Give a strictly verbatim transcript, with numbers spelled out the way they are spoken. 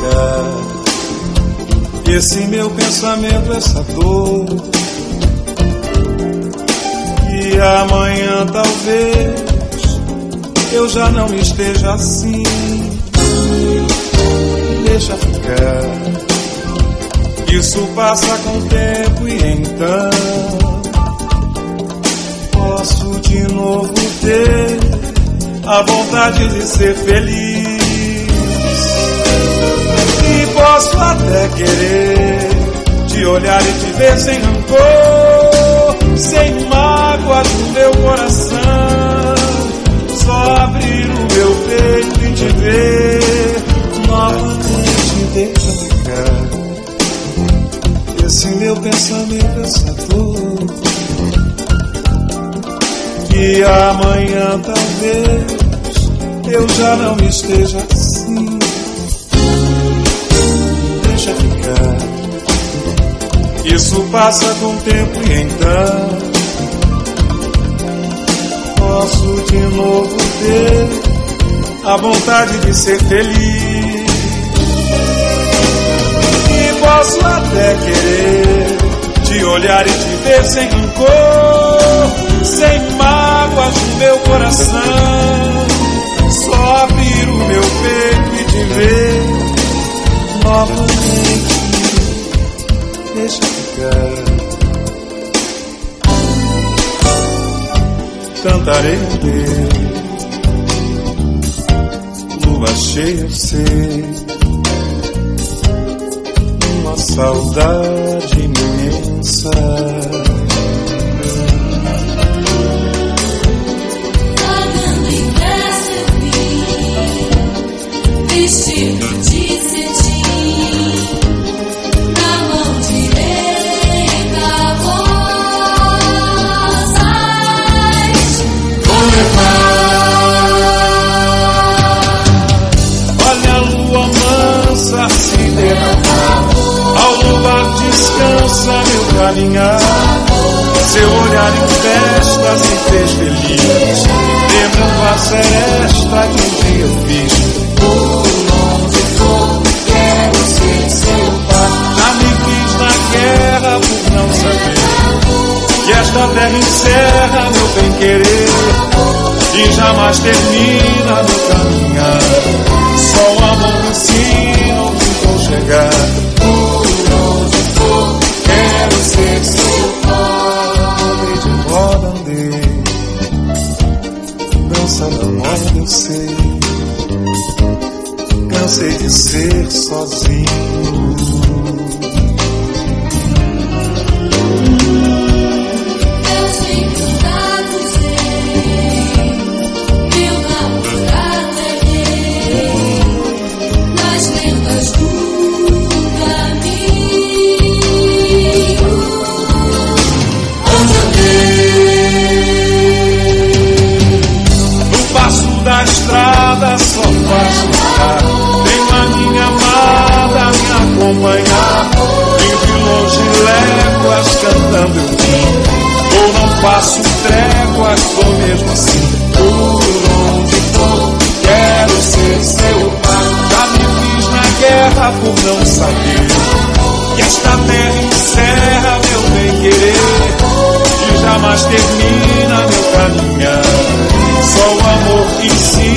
ficar. Esse meu pensamento, essa dor, e amanhã talvez eu já não esteja assim. Deixa ficar, isso passa com o tempo e então posso de novo ter a vontade de ser feliz. E posso até querer te olhar e te ver sem rancor, sem mágoas no meu coração, só abrir o meu peito e te ver novamente. Deixa ficar esse meu pensamento, essa dor, que amanhã talvez eu já não esteja assim. Deixa ficar, isso passa com o tempo e então posso de novo ter a vontade de ser feliz. E posso até querer te olhar e te ver sem rancor, sem mágoas no meu coração, só abrir o meu peito e te ver novamente. Deixa ficar, cantarei um Deus, lua cheia eu sei, uma saudade imensa. Pagando em verso eu vi, vestido de cetim, na mão direita rosas vou levar. Olha a lua mansa se derramar, ao luar descansa meu caminhar. Seu olhar em festa se fez feliz, lembrando a seresta que um dia eu fiz. Por onde for, quero ser seu pai. Já me quis na guerra por não saber que esta terra encerra meu bem-querer e jamais termina meu caminhar. Só o amor me ensina onde vou chegar. Por onde for, quero ser seu pai. De roda andei, dança na moda eu sei, cansei de ser sozinho. Meus encantados sei, meu namorado é rei, nas lendas do caminho. Onde eu dei, No passo da estrada só faço ficar, tenho a minha amada a me acompanhar. Vivo de longe léguas cantando eu vim, ou não faço tréguas, vou mesmo assim. por onde for, quero ser seu pai. Já me fiz na guerra por não saber que esta terra encerra meu bem-querer e jamais termina meu caminhar. Só o amor que ensina